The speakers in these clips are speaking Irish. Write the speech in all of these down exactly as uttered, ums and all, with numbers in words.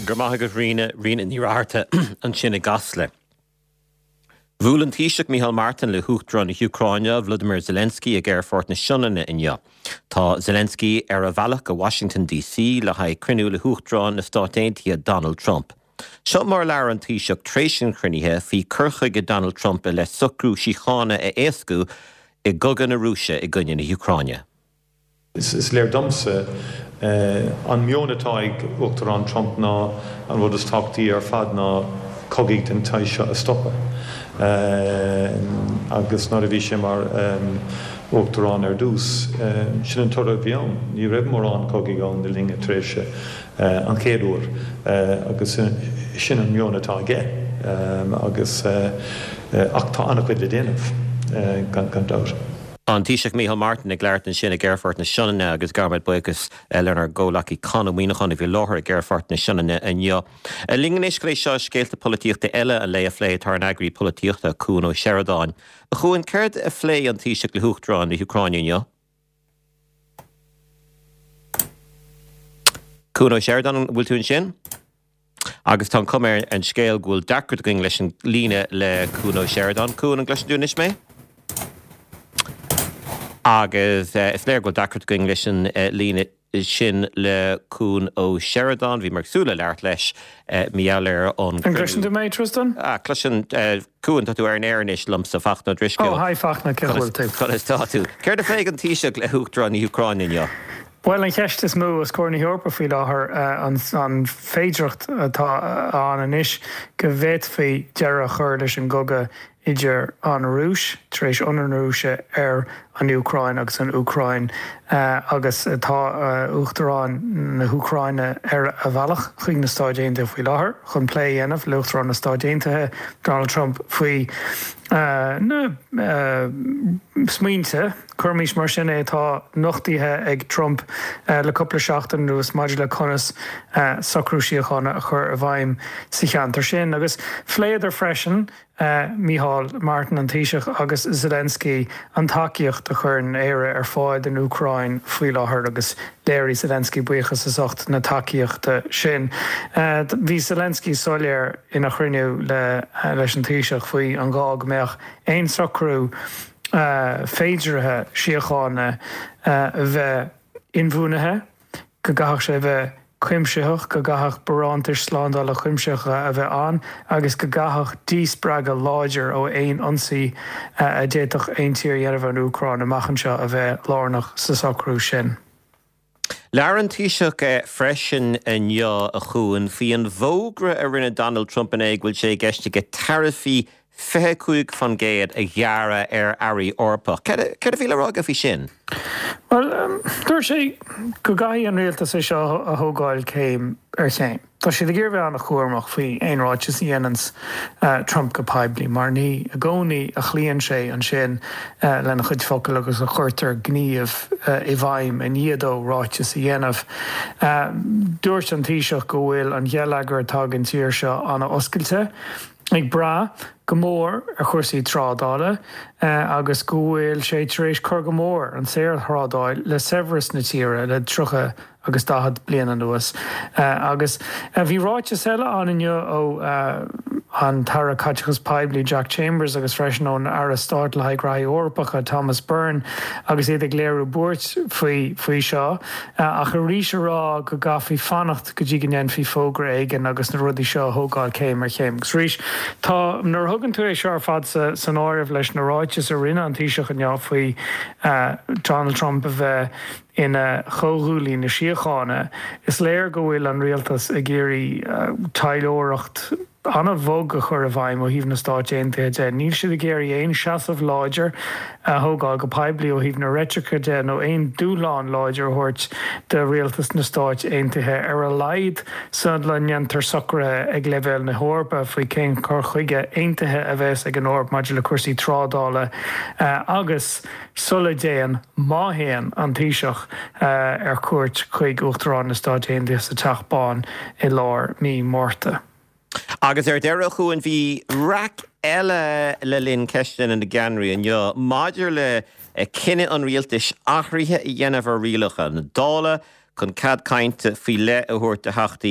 Gurmaha Rina, Rina Nirarta, and Shina Gosle. Vulan Taoiseach Micheál Martin le huachtarán na Ucráine Vladimir Zelensky a ggéirfort na Sionanna inniu. Tá Zelensky ar a bhealach go Washington D C le haigh cruinniú le huachtarán na Stát Aontaithe Donald Trump. Seo mar lear an Taoiseach tréisian cruinnithe faoi curchaige Donald Trump le sucrú síochána a éascú i gcogadh na Rúise i gcoinne na Ucráine. Is is léir domsa an mionatá ag uachtarán Trump ná an bhd is táchtaí ar fad ná cogaigh den taoise a stoppa. Agus ná a bhí sé mar uachtarán ar dús sin an tora bhíán, ní raibh mór an cogaigh an de linge tréise an céadúir agus sin an mionatá ige agus ach tá annach chuid le déanamh gan dáir. An Taoiseach Micheál Martin ag leart an sin a ggéirfort na Sionanna agus Garmad Buchas lenar ggólaí canmhaoinechan i bhí láthair a ggéirfort na Sionanna inniu. Linganéis go seo scéalta políochta eile a lé a phlé tar an agraí políochta Cúin Ó Sheridan. A chuain céird a phlé an Taoiseach le huachtarán na Ucráine inniu? Cúin Ó Sheridan bhfuil tú an sin? Agus tá cumir an scéal ghfuil dacrad go leis an líne le Cúin Ó Sheridan. Cúin an gleis dúnis mé? Agus uh, is léir go dacrad go leis an uh, líne sin le Cúin Ó Sheridan, bhí mar súla leart leis uh, mialir an... An gleis do méid, Tristan? Ah, gleis an Cúin tú ar an éirnis lum sa fachna driscio. Oh, hai fachna cehfuil tú. Colas tá tú. Céir de féig an Taoiseach le huachtarán na Ucráine inniu? Well, an cheistas mú a scór na Heorpa faoi láthair an féidireacht atá an inis go bhéit faoi dearra chuir leis an goga idir an Rúis, tréis an Rúise ar an Ucráin agus an Ucráin uh, agus tá uh, uachtarán na Ucráine ar a bhealach chuig na Stáid Aontaithe faoi láthair, chun plé dhéanamh le uachtarán na Stáid Aontaithe Donald Trump faoi uh, na uh, smaointe chuirmís mar sin é tá nochtaithe ag Trump uh, le coppla seachtain nuas maidir le conas uh, sacrú síochána a chur a bhaim sa cheantar sin agus phléad ar freisin uh, Micheál Martin an Taoiseach agus Zelensky an takeíocht a chur an éire ar fáid an Ucráin faoi láthair agus léirí Zelensky buchas is ocht na takeíochta sin. Uh, bhí Zelensky soiléir ina chruinniú le uh, leis an Taoiseach faoi an gá go mbeadh aon sacrú Uh, féidirithe síochána uh, bheith inmhúnathe, go gahach sé bheith chuimseach, go gahach barántar sláándála chuimseacha a bheith an, agus go gahach díospraga láidir ó aon ionsaí uh, a déadach aon tír dhéanamh an Ucráin amachchan seo a bheith lárnach sa sacrú sin. Lear an Taoiseach freisin inniu a chuain faoi an bhógra a rinne Donald Trump in éig bhfuil sé gceiste go tarifaí fechuig fan géad a gheara ar airí orpa. Cead a bhí le rag a bhí sin? Well, um, dúir sé go gaií an réaltas é seo a thógáil céim ar chéim. Tá sé de ggéirbh an a chuairmach faoi aonráitis dhéanans uh, Trump go paibli, mar ní a gcónaí a chlíonn sé an sin uh, lena chuid focail agus a chuirtar gníomh uh, i bhaim a níadó ráitis a dhéanamh. Uh, dúirt an Taoiseach go bhfuil an dhéalagar atá an tíir seo anna oscailte, ag bra go mór a chuirsaí trádála uh, agus go bhfuil sé tar éis chur go mór an séir thrádáil le severas na tíre le trucha agus dahad blian an nuas. Uh, agus a uh, bhí ráitis eile an inniu ó uh, an Tara Cachas Pibli Jack Chambers agus freisin ón Aristart le haig Rai Orpacha Thomas Byrne agus iad ag léirú búirt faoi faoi seo uh, ach a ríise rá go gafaí fannacht go dtí gnéan faoi fógra aigen agus na rudí seo thógáil céim ar chéim. Gus rís tá nar thugann tú é seo ar fad sa, san áirimh leis na ráitis a rinne an Taoiseach inniu faoi uh, Donald Trump a bheith ina chóghúlí na síochána, is léir go bhfuil an rialtas a géirí uh, tailóireacht anna bhóg a chur a bhaim ó híomh na Stáit Aontaithe de. Níl siad a géirí aon seasamh láidir a thógáil go paibli ó híomh na réiteacha de nó aon dúláán láidir thuirt de rialtas na Stáit Aontaithe ar a laid san le neantar sacrathe ag leibhéil na Heorpa faoi cén chur chuige Aontaithe a bheits ag an orb maidir le cuasaí trádála uh, agus sulla déan maithéan an Taoiseach uh, ar cuairt chuig uachtarán na Stáit Aontaithe sa teachbáin i lár mí Márta. Agus ar deire chuain bhí rac eile le linn ceistin in na Ganraí inniu, maidir le cinenne an rialtais achraithe i dhéanamh ar rialacha na dála chun cad cainte faoi le a thuirt a heachtaí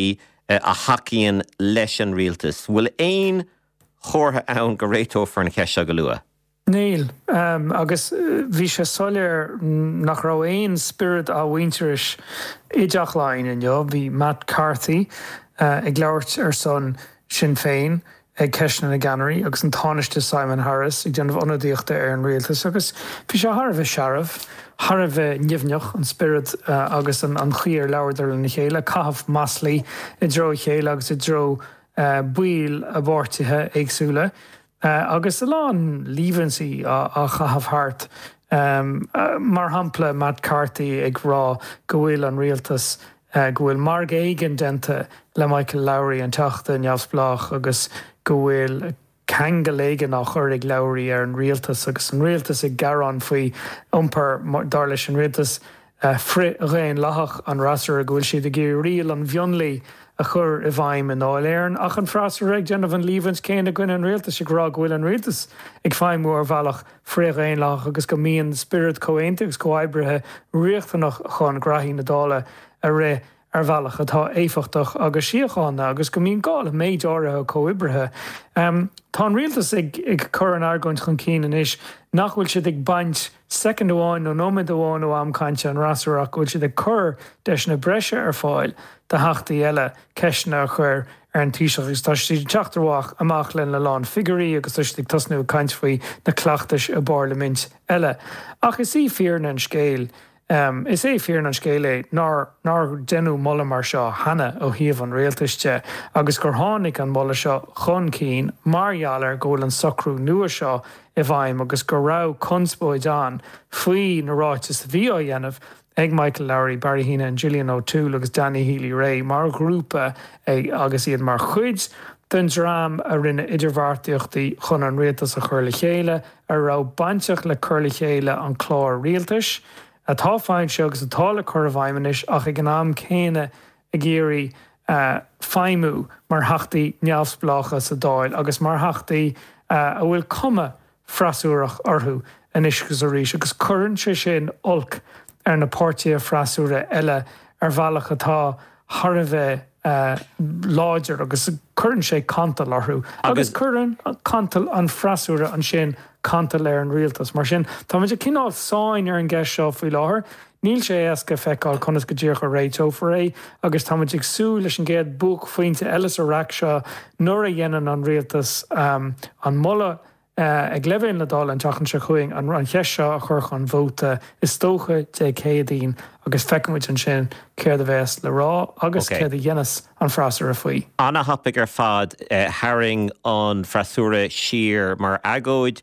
a hacíonn leis an rialtas. Bhfuil éon chórtha ann go réitó for na ceise go luath? Níl, um, agus bhí sé solir nach ra éon spirit a winteris ideach láin in jo, bhí Matt Carthy uh, ag leabhart ar son Sinn Féin ag ceisna na Gannery, agus an tánaiste Simon Harris ag déanamh ionadaíochta ar an rialtas, agus bhí sé thar bheith searamh, thar bheith nimneach an spirit uh, agus an, an chiar leabhardar na chéile, caithfh maslaí i dro chéile agus i dro uh, buil a bhórtaithe agsúla. Uh, agus a lán líhansaí a, a chahabh hart um, uh, mar hampla Matt Carthy ag rá go bhfuil an rialtas uh, go bhfuil mar éigen dente le Michael Lowry an teachta neamhsplach agus go bhfuil cheangaléige nach chur ag Lowry ar an rialtas agus an rialtas ag garán faoi iompar dar leis an rialtas uh, fri réin lethach an rasar a go bhfuil siad a gcéir rial an bhionlaí a chur i bhaim in áil éireann ach an frasar ag déanamh an líbhaint céine gine an rialtas ag rá go bhfuil an rialtas ag féimú ar bhealach fréamh éon lech agus go mííon spirit comhainte agus go oibrithe riachtanach chun graithí na dála a ré ar bhealach atá éifichtach agus siochána agus go míon gála méid áirithe comhibrithe. Um, tá an rialtas ag, ag chur an airgóint chun cían is nach bhfuil siad ag baint second amháin nó nóid amháin ó amcainte an rasarach bhfuil siad ag chur deis na breise ar fáil de heachtaí eile ceisna chur ar an tíiseach agus tá sí teachtarháach amach len le lán figurí agus tuis ag tasnú caint faoi na cleachtais a barlamint eile. Ach is í fearna an scéil, um, is é fearna an scéile nar, nar denú molla mar seo hana ó híomh an réaltaiste agus gur tháinig an molla seo chun cín margheallar go bhfuil an socrú nua seo i bhaim agus go rá conspóid an faoi na ráitis bhí á dhéanamh ag Michael Lowry, Barry Heenan and Gillian O'Toole agus Danny Healy-Rae mar grúpa ag agus iad mar chuid den drám a rinne idirmhartíochtaí chun an rialtas a chur le chéile a rá bainteach le chur le chéile an chlár rialtas a tá fáin seo agus atá le chur a bhaiminis ach ag an am céine a géirí uh, feimú mar heachtaí neamhsplacha sa dáil agus mar heachtaí uh, a bhfuil cuma frasúrach orthú in iscus a rís agus churann sé sin olc ar na pórtaí frasúra eile ar bhealach atá thar a bheith uh, láidir agus churann sé cantal orthú agus churann cantal an frasúra an sin cantal ar an rialtas mar sin tá muidir cinál sáin ar an gceist seo faoi láthair níl sé éasca feicáil conas go ddíoch a réitó for é agus tá muidir sú leis an géad búc faointe eiles a rac seo nuair a dhéanaan an rialtas um, an molla Uh, ag leibhéin le dáil an teachan se chuing an an cheis seo a chur chun bhóta is tócha dé céadín agus feicimid an sin céir a bheits le rá agus céad a dhéanas an frasúra faoi. Anna hapig ar fad uh, haring an frasúra siar mar agóid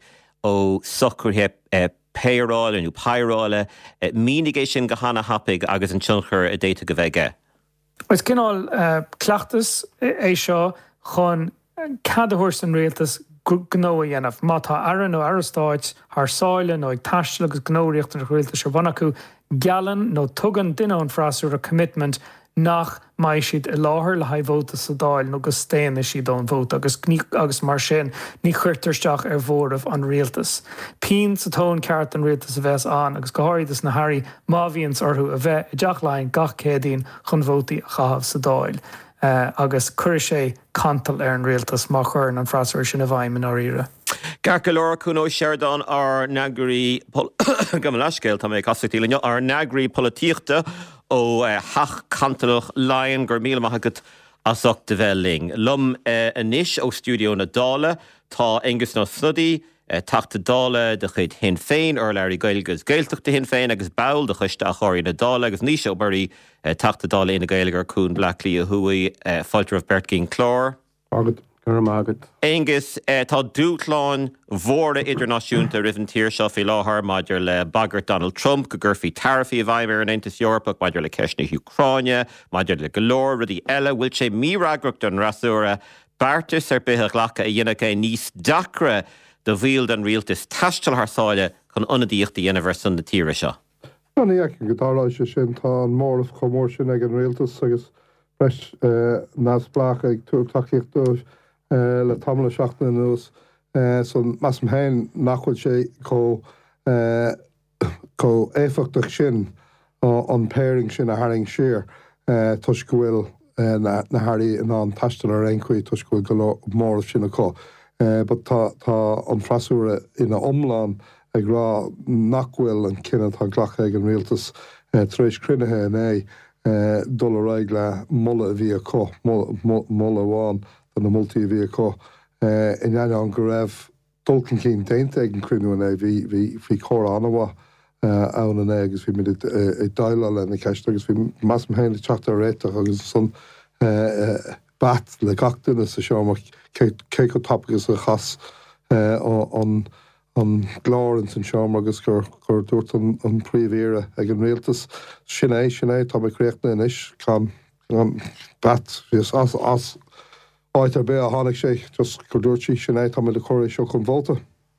ó socrthe uh, péráil nó pairáile uh, mínigéis sin go hána hapig agus an tionchar a déta go bheige. Is cinál uh, cleachtas é seo chun cadhúirs an rialtas gnó a dhéanamh má tá aran ó arastáid th sáile nó ag taiiste agus gnóíocht an chhuiilta se bhana acu gealan nó tugan duine an frasúr a commitment nach mai siad i láthair le haidhóta sa dáil nó go stéana siad don bhóta agus agus mar sin ní chuirtarsteach ar bhóramh an rialtas. Pín sa tón ceart an rialtas a bheits an agus go háirítas na hairí má bhíonn orthú a bheith i deach lein gach céadaín chun bhótaí a chahabh sa dáil. Uh, agus chuir sé cantal ar an rialtas má chuir an frasúir sin a bhaim in áíre. Gar go leor cún ó Sheridan ar neagraí go leiscéil tá mé castíile ar neagraí políochta ó hach cantalach lain gur míle maithagad asach de bheling. Lum inis ó stúdio na dála tá Angus nó Snuddy Tachta dála de chud hin féin ar leir gailgus gailteach de hin féin agus bail de chuiste a choirí na dála agus ní seo barí tachta dála ina gailgar cún blacklí a thuaí fáiltar of Bert Ginn Clár. Agad, gur agad. Angus, tá dúchláin mhóra idirnáisiúnta rihann tíir seo fí láthair maidir le bagart Donald Trump go gurfií tarifaí a bhaim ar an Aontas Eorpach maidir le ceisna Ucráine, maidir le golóir rudí eile bhfuil sé míreagracht an rasúra bartas ar bithach lecha a dhéanana é níos dacra de bhíal den rialtas taistil thsáile chun ionadaíocht a dhéanamh san na tíre seo. Anna ecin go dáráis sé sin tá an mórlas chomór sin ag an rialtas agus breis násplácha ag túirtaíocht le tamla seachna nuas son mas mhéin nachhuiil sé có có éfachtach sin an péiring sin a haing siar tuis go bhfuil na Harry in an tastal ar eincuí tuis go go mór sinna có. But tá tá an frasúra ina omláin ag rá nachhfuil an cinenne tá ghlacha ag an rialtas trééis crunethe in é dul raig le mulle bhí có mulle bháin an na multi bhí có. In an an go raibh dulcan cín dainte ag an crunú é bhí chóir anhha ann an é agus bhí mid i daile le na ceiste agus bhí mas héin teachta réiteach agus san bat le gachtainna sa seomach cé go tapgus a chas an an glár san seom agus gur gur dúirt an príomhíre ag an rialtas sin é sin é tá réachna inis can bat bhís as as áit ar bé a tháinig sé just gur dúirtí sin é tá le choiréis seo chun bhóta.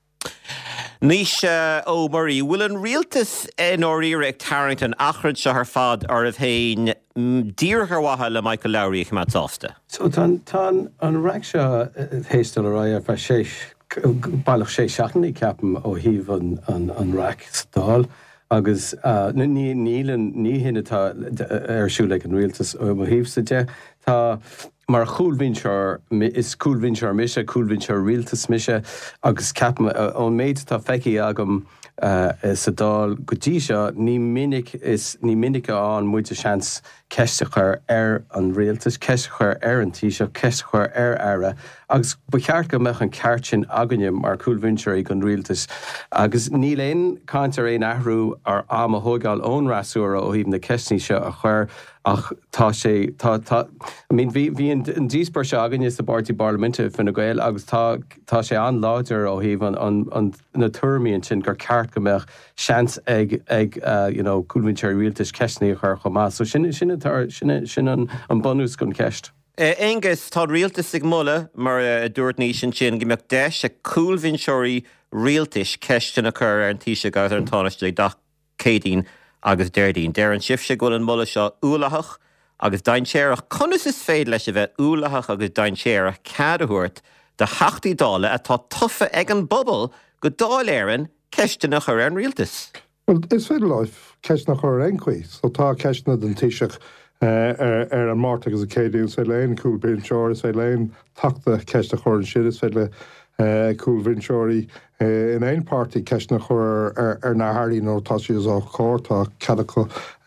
Níos ó marí bhfuil an rialtas in áíire ag tarrington achrann se ar fad ar a bhéin díorchar watha le Michael Lowry ag mat sásta. So tá an raig seo héistal a ra fe sé bailach sé seaachnaí ceapan ó híomh an raig stáil agus ní nílan ní hinnetá arsú le an rialtas ó híomh sa de tá mar chúlhíseir is cúlhíseir mise cúlhíseir rialtas mise agus ceapan ón méid tá feici agam sa dáil go dtí seo ní minic is ní minic an muide seans ceiste chuir ar an rialtas ceiste chuir ar an tí seo ceiste chuir ar aire agus ba cheart go meach an ceart sin aganne mar cúlhíseir ag an rialtas agus ní léon cáintear éon ahrú ar am a thógáil ón rasúra ó híomh na ceistní seo a chuir ach tá sé tá tá I mean bhí bhí an díospóir se agan is sa Bártaí Parlamente fan na Gael agus tá tá sé an láidir ó híomh an an na tuirmíonn sin gur ceart go meach seans ag ag you know cúlhíseir rialtas ceistní chuir chomá so sin sin sin sin an an bonús gon ceist. Angus tá rialtas ag mulle mar a dúirt ní sin sin go meach deis a cúlhíseirí rialtas ceistin a chur ar an tíise gaidir an táiste da cédín agus deirdín. Deir an sibse go an mulle seo úlachach agus dainséireach conas is féad leis a bheith úlachach agus dainséireach cadúirt de heachtaí dála atá tufa ag an bobbal go dáil éireann ceistina chur ar an rialtas. Well, is féidir leith ceisna chur ar eincuí, so tá ceisna den tíiseach ar an máirt agus a céadú sé léon cúlhíseir sé léon tata ceisna chur an siad is féile cúlhíseirí in ein pártaí ceisna chur ar na Harlí nó tá siad á chóir tá cadacha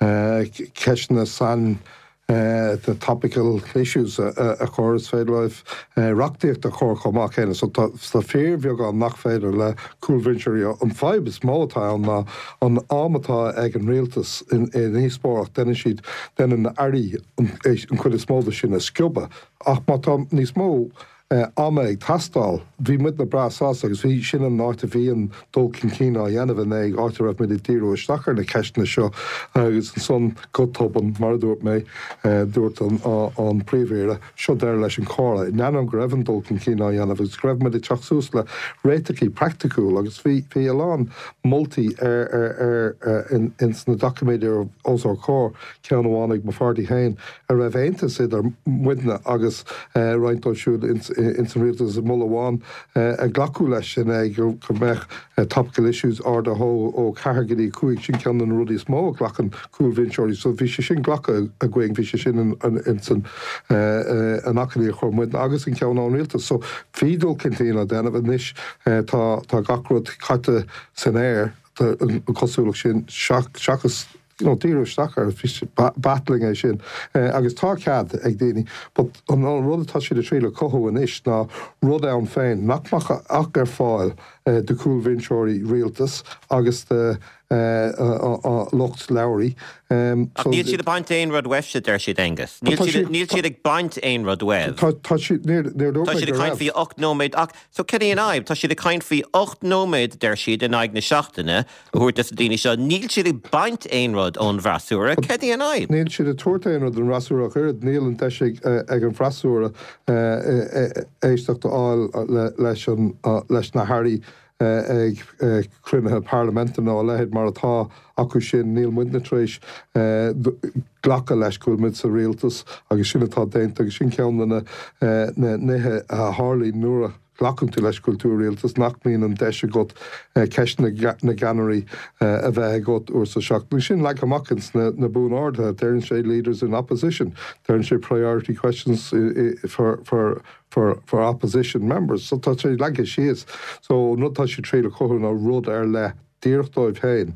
ceisna san the topical issues a chóir is féidir leith reachtaíocht a chóir chomach chéine, so tá fér bheag an nach féidir le cúlhíseirí an fáib is mátá an an ámatá ag an rialtas in níospóach denna siad den an airí an chud is móda sin a sciúba ach má tá níos mó ama ag tastáil, bhí mud na brasás agus bhí sin an náta bhí an dulcin cína a dhéanamh ag átar raibh mid i tíú stachar na ceistna seo agus an son gotóban mar dúirt mé dúirt an príomhhéire seo deir leis an córa. Neanam go raibh an dulcin cína a dhéanamh agus raibh mid i teachsús le réiteachí practicúil agus bhí bhí eán multi ar in na documéidir os ar cór cean bháinnig mar fardaí hain a raibh aontas idir muidna agus roinntá siúd in san rialtas mulle bháin a ghlacu leis sin ag go meach topical issues ar de hó ó cairgadí cuaig sin cean an rudí smó ghlachan cúlhíseirí, so bhí sé sin ghlacha a gcuing bhí sé sin in san an acadí chur muid agus in ceann an rialtas, so fídul cintína déanamh níos tá gacrod chatte san éir an cosúlach sin seachas tíú stachar battling é sin agus tá cead ag daoine, but an rud atá siad a tríle cothú in is ná rud an féin nachmacha ach ar fáil de cúlhíseirí rialtas agus de Locht Lowry. Níl siad a baint éon rud webse der siad Angus. Níl siad ag baint éon rud web. Tá siad a caint fí ocht nóméid ach, so cedi an aib, tá siad a caint fí ocht nóméid der siad in aig na seachtainna, chuirt is a daoine seo, níl siad ag baint éon rud ón bhrasúra, cedi an aib. Níl siad a tuairta éon rud an rasúra chuir, níl an teis ag an frasúra éisteachta áil leis na Harlí ag crunethe Parlamenta ná lehéad mar atá acu sin níl muidna tréis ghlacha leis cúilmid sa rialtas agus sin atá déint agus sin ceanna na nithe a Harlí nuair glachan tú leis cultúréaltas nach míon an deise got ceis na gannaí a bheith got úr sa seach. Nu sin le amachchans na bún áda, deann sé leaders in opposition, deann sé priority questions for for for for opposition members. So tá sé le sé is, so nó tá sé tríad a chohann á rud ar le díochtdóibh féin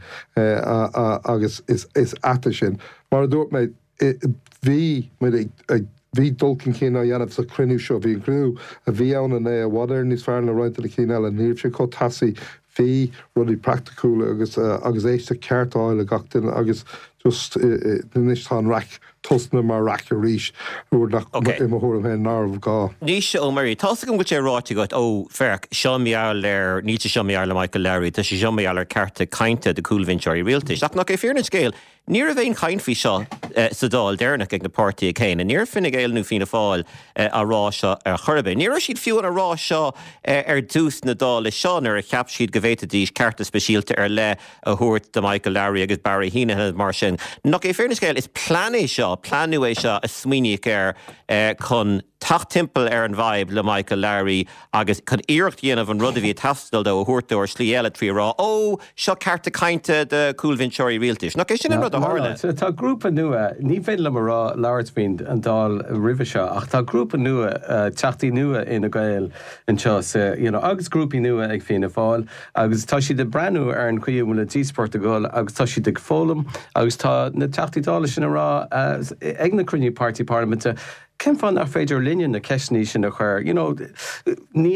agus is ata sin. Mar dúirt mé bhí bhí dulcin cín á dhéanamh sa cruinniú seo, bhí an cruinniú a bhí anna é a bhadair níos fearr na roiinte le cín eile, níor sé có tasaí bhí rudí practicúla agus agus éiste ceartáil a gachtain agus just níos tá raic tosna mar raic a ríis úair nach imthúm hen nárbh gá. Níos se ó marí, tá gom go sé ráite goit ó ferc seomeall ar ní seomeall le Michael Lowry, tá sé seomeall ar carta cainte de coolvinseoirí rialtais. Ach nach é fearna scéal, ní a bhéon chainfhí seo sa dáil déirnach ag na pártaí a chéine, níor finna géal nó fina fáil a rá seo ar chorbe. Níor siad fiúin a rá seo ar dús na dáil is seán ar a cheap siad go bhéta dís carta speisialta ar le a thuirt de Michael Lowry agus Barry Heenan mar sin. Nach é fearna scéal is plané seo, planú é seo a smuoineach ar chun tacht timppel ar an bhaib le Michael Lowry agus chun iirecht dhéanamh an rud a bhí tastal do a thuirtú ar slí eile trí rá ó seo carta cainte de coolvinseoirí rialtais. Nach é sin an rud a hála. Tá grúpa nua, ní féin le mar rá Lauritvín an dáil ribh seo, ach tá grúpa nua teachtaí nua ina gael an seo agus grúpi nua ag féna fáil, agus tá si de breanú ar an chuú le dísport a gáil, agus tá si de fólam, agus tá na teachtaí dála sin a rá ag na cruinniú Party Parliamenta. Cem fan ar féidir linne na ceisní sin a chuir, you know, ní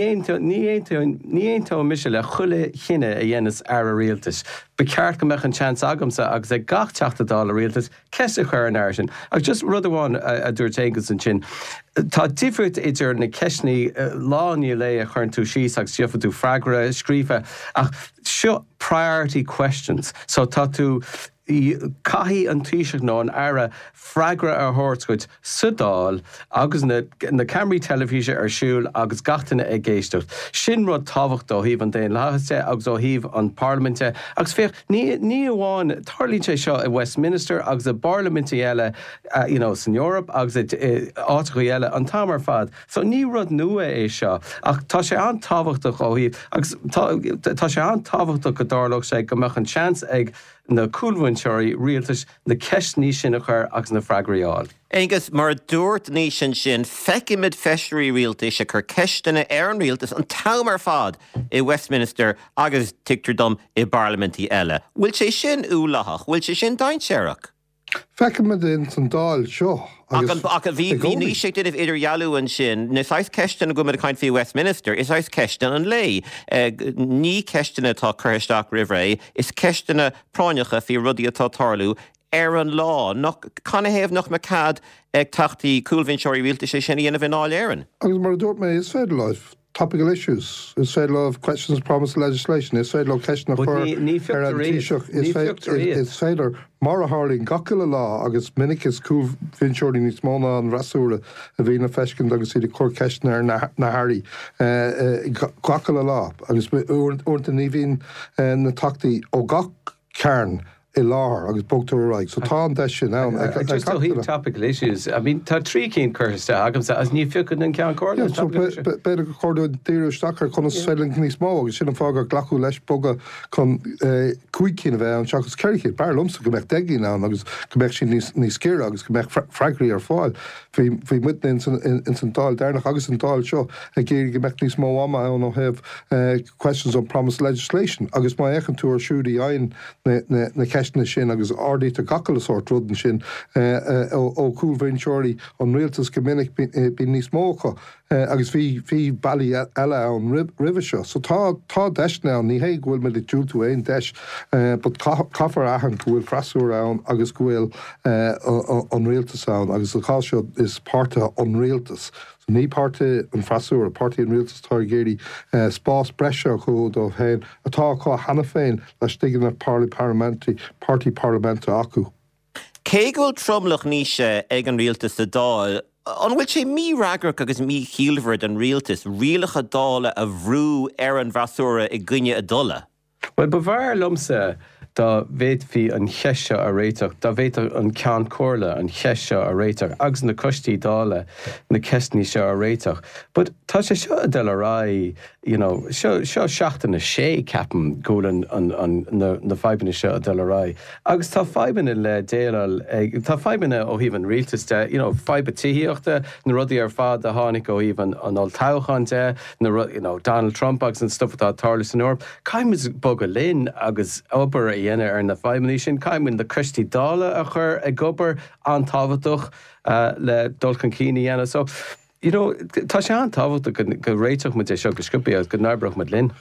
éontó mise le chuile chinine a dhéanas ar a rialtas. Ba ceart go meach an chans agamsa agus ag gach teachta dála rialtas, ces a chuir an air sin. Agus just rud amháin a dúirt éigeas an sin. Tá difriúd idir na ceisní láníú le a chuirn tú síos agus siofa tú freigra, scrífa, ach seo priority questions. So tá tú caihí an tíiseach ná an ara freigra ar thóirtcuid sudáil agus na, na Camry telefíse ar siúil agus gatainna ag géistecht. Sin rud táhacht ó híomh an déon láhaiste agus ó híomh an Parliamente agus féoch ní ní amháin tarlíonn sé seo i Westminster agus a Parliamente eile uh, you know, san Europe agus áitichaí eile an tamar fad. So ní rud nua é seo ach tá sé an táhachtach ó híomh agus tá sé an táhachtach go dárlach sé go meach an chans ag na coolvinseoirí rialtais na ceisní sin a chuir agus na freigraáil. Agus mar dúirt ní sin sin feicimid feisirí rialtais a chur ceistena ar an rialtas an tamar fad i Westminster agus tictardom i Parliamentí eile. Bhfuil sé sin úlachach, bhfuil sé sin daint séireach? Feicimid in san dáil seo. Ach a bhí ní sé duibh idir jaú an sin, na sais ceistena go mar a caint fí Westminster, is sais ceistena an lei. Ní ceistena tá chuisteach rihré, is ceistena práineacha fí rudí atá tarlú ar an lá, chuna héamh nach me cad ag tachtaí coolvinseoirí rialtais sé sin dhéanamh in áil éireann. Agus mar dúirt mé is féidir life. Topical issues. Is féidir of questions, promised legislation. Is féidir of question of her. Is féidir mar a hálín gacaile lá agus minic is coolvinseoirí níos móna an rasúra a bhí na feiscin agus iad cur ceistena ar na hairí. Gacaile lá agus uairta ní bhín na tachtaí ó gach cearn I lár agus bogtar right. So tá an deis sin now. Just to hit topical issues. I mean, tá trí cín chuirsta agam sa as ní fiúchan an ceann cóir. So beidir go córdú tíú stachar chun sfeling níos mó agus sin an fága glachu leis boga chun cuaig cín a bheith an seachas ceirichéad. Bear lumsa go meach deigí ná agus go meach sin níos céir agus go meach freigraí ar fáil. Bhí muid in san dáil déirnach agus an dáil seo a géir go meach níos mó ama an ó hebh questions on promised legislation. Agus má echan tú ar siúdaí aon na ceisna sin agus ardí a gacail sort rudan sin ó coolvinseoirí an rialtas go minic bí níos mócha agus bhí bhí bailí eile an ribh seo. So tá tá deis ná ní hé bhfuil me dúil tú éon deis, but caithfar ahan go bhfuil freasú ann agus go bhfuil an rialtas ann agus a cá seo is páirte an rialtas. So ní páirte an freasú a páirtí an rialtas tá géirí spás breise chu do héin atá cá hena féin leis stigan na Parliamentary Party Parliamenta acu. Cé go bhfuil tromlach níise ag an rialtas a dáil, an bhfuil sé mí ragrach agus mí chialmhard an rialtas, rialacha dála a bhrú ar an bhreasúra i gcuine a dula? Well, ba bhar lumsa dá bhéad hí an cheise a réiteach, dá bhéad an cean cóirla an cheise a réiteach, agus na costí dála na cestní seo a réiteach. But tá sé seo a de le rá, you know, seo seo seachtainna sé ceapan gúlan an, an, na, na feibanna seo a de le rá. Agus tá feibanna le déal, tá feibanna ó híomh an rialtas de, you know, feiba tííochta, na rudaí ar fád a tháinig ó híomh an, an oltáchan de, na, you know, Donald Trump agus an stuff atá tarlas an orb. Caiim is bog a linn agus obair a dhéine ar na feibanna sin, caiim in de costí dála a chur ag gobar an tábhaach uh, le dulcan cíine dhéana. So, you know, tá sé an tábhaach go réiteach mu é seo go sciúpaí agus go nábrach mu linn.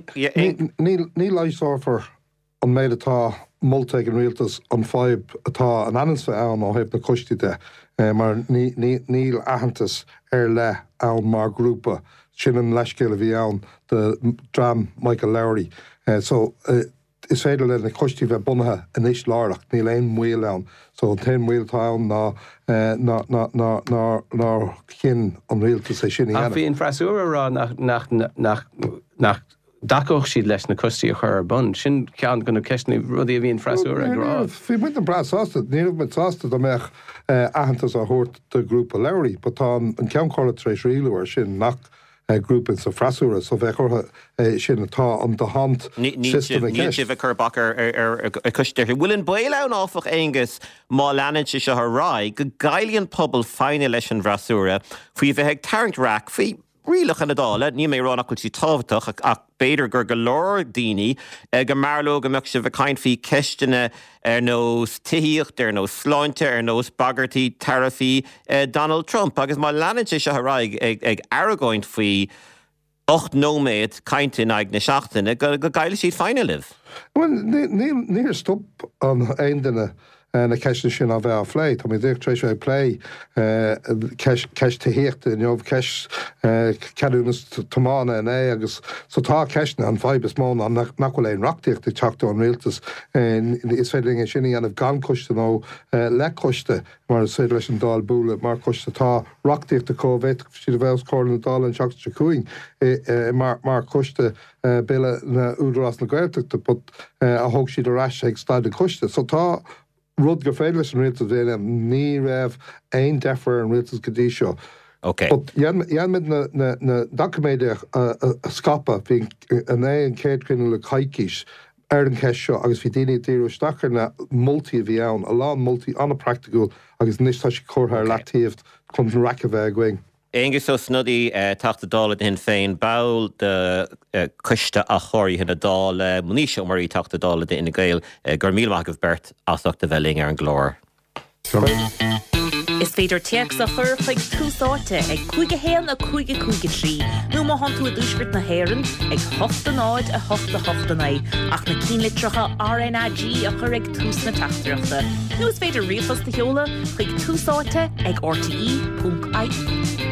Ní leisáfar an méid atá multa an rialtas an feib atá an anansa ann ó hebh na coistíide, mar níl ahantas ar le ann mar grúpa sin an leiscéile bhí ann de dram Michael Lowry. So, is féidir le na costí bheith bunathe in is lárach, níl éon mhuiil ann. So an ten mhuiil tá ann ná ná ná ná ná ná chin an rialtas é sin í A bhí an freasúra rá nach nach nach nach dacoch siad leis na costí a chur ar bun. Sin ceann go na ceisna rudí a bhíon freasúra ag rá. Bhí muid an brasásta, níl muid sásta do meach ahantas a thuirt de grúpa Lowry, but tá an ceann chola trééis rialúir sin nach grúpin sa freasúra, so bheith chutha sin atá an do hand system a Ní si bheith churbachar ar a cuisteir. Bhfuiln bail ann áfach Angus má leanann si seo rá, go gaiilíonn pobl fáine leis an freasúra, faoi bheith ag tarint rac, faoi rialach an adála, ní mé rán acuil sí tábhaach ach beidir gur go leor daoine go marló go meach si bheith caint faoi ceistena ar nós tííocht, ar nós sláinte, ar nós bagartí, tarifaí Donald Trump, agus má leanann si seo rá ag aragóint faoi ocht nóméid caintin ag na seachtainna go gaiile siad fáine libh. Well, níor stop an aon duine na ceisna sin a bheith a phlé, Tá mé d éag trééis bheith plé ceis tahéachta in jobh ceis ceúnas tomána in é agus so tá ceisna an feibes mána an nachhfuil éon reachtaíocht teachta an rialtas is féidir sinna anmh gan coiste nó le coiste mar féidir leis an dáil búla mar coiste tá reachtaíochta cóbhéit siad a bheith cóir na dáil an teachta cuaing mar coiste béile na údarrás na Gaeltachta, but a thug siad a reis ag staid an coiste. So tá rud go féidir leis an rialtas bhéile ní raibh aon defar an rialtas go dtí seo. Okay. But dhéanmid na documéide a scapa bhí an é an céad cruinne le caiiciis ar an ceis seo agus bhí daoine tíú stachar na multi a bhí ann, a lá multi anna practical agus níos tá sé cótha letíomh chun racha bheith going. Angus ó snudí tata dála hin féin bail de cuiste a choirí hinna dála muníise marí tata dála de ina gail gur mílmach bert asachta bheling ar an glór. Is féidir teach a chur chuig túsáte ag chuige héan a chuige chuige trí. Nu má han tú a dúsgurt na héan ag hosta náid a hosta hosta naid ach na cín litracha R N A G a chur ag tús na taachtarachta. Nu is féidir rialtas de heola chuig túsáte ag R T E dot I E.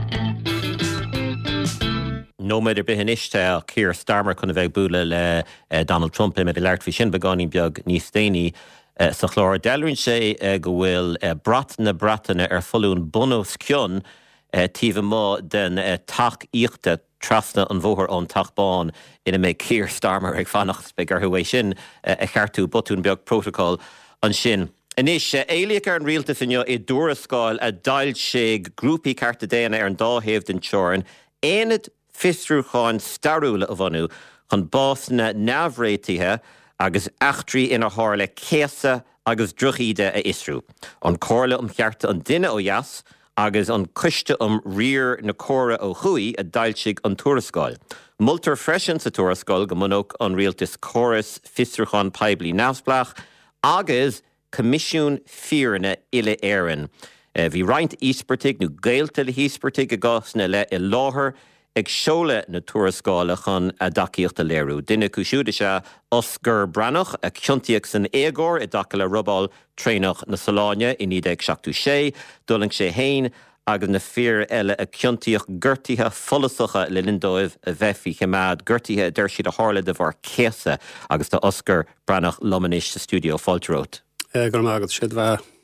No meidir behaniste a Keir Starmer chun a bheith búla le Donald Trump le meidir leart fi sin begáí beag níos déine sa chlár delrinn sé go bhfuil brat na bratainna ar folún bunós cion tíomh má den tach íochta trasna an bhóthar an tachbáin ina méid Keir Starmer ag fannacht be gur thuéis sin a cheartú botún beag protocol an sin. Inis éalaigh ar an rialta finne i dúrascáil a dail sé grúpaí carta déana ar an dáhéamh den teorin, éanad fistrúcháin starúla a bhanú chun básna neamhréitithe agus achtrií ina hála céasa agus druchíide a isrú. An cóirla um chearta an duine ó dheas agus an cuiste um riar na córa ó chuí a dailsigh an tuarascáil. Multar freisin sa tuarascáil go munóg an rialtas córas fistrúcháin peblií neamhsplach agus comisiún fíorna ile éireann. Bhí roinnt íspertig nó gailta le híspertig a gásna le i láthair ag seola na tuarascála chun a dacaíochta léirú. Duine cúisiúda se Oscar Branoch a ciontiíoch san éagóir i daca le rubáil trénach na Soláine i ní ag seachtú sé, dúling sé héin agus na fear eile a ciontiíoch gurtithe folasacha le lindóibh a bheithí chemád gurtithe deir siad a hála de bhar céasa agus tá Oscar Branoch lomanis sa stúdio Falterót. Gur mágad siad bheith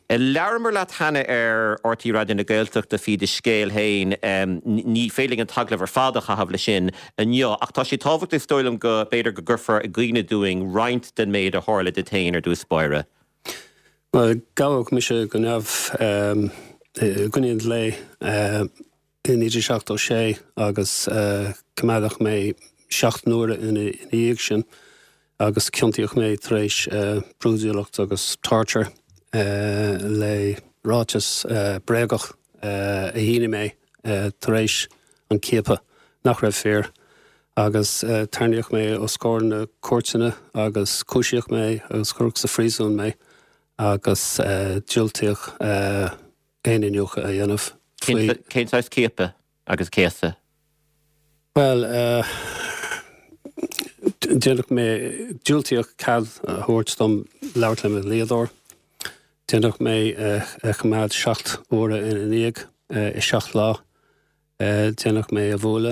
Learmer le hanna ar ortaí raidir na Gaeltacht a fi de scéal hain ní féling an taglah ar fada chahabh le sin anneo ach tá sé táhacht is stoilm go beidir go gurfar a gcuine doing roint den méid a hála de tain ar dús spáire. Well, gabhadh mi se go nebh gcuinead le in idir seacht ó sé agus cumádach mé seacht nuaire in íag sin agus cinntíoch mé tar éis brúdíocht agus torture Uh, le rátas uh, bregach uh, a híine mé uh, tar éis an cépa nach raibh fér agus uh, tarníoch mé ó scóir na cuairteanna agus cúiseoch mé agus chuach sa phríosún mé agus uh, diúltaíoch uh, éanaíocha a dhéanamh. Céintáis cépa agus céasa? Well, uh, diúltaíoch mé diúltaíoch cad a thuirt dom leabhart le léadóir. Déanach mé a chumad seacht óra in an íag i seacht lá. Déanach mé a bhóla,